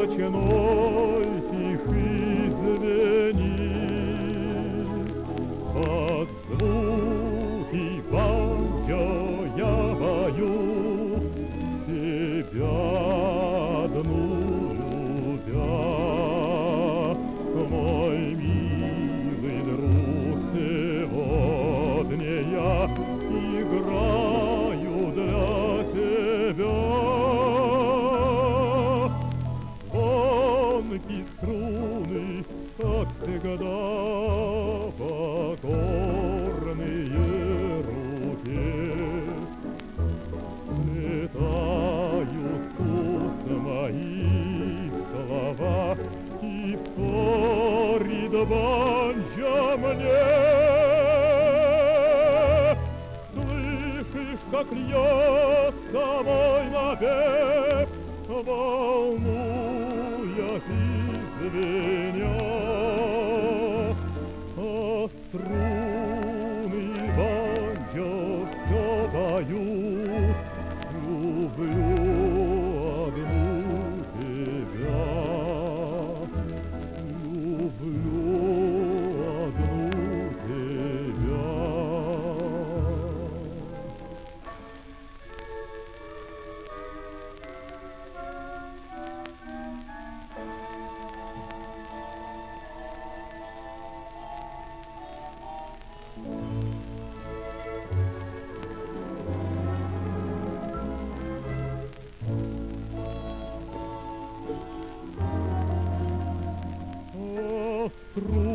ночной тихий звенит, под звуки банджо я пою, тебя одну любя. Мой милый друг, сегодня я играю для тебя. Звонкие струны, как всегда, покорные руке. Летают с уст моих слова, и вторит банджо мне. Слышишь, как льется мой напев, волнуясь и звеня, а струны банджо все поют, люблю одну тебя, люблю одну тебя. True.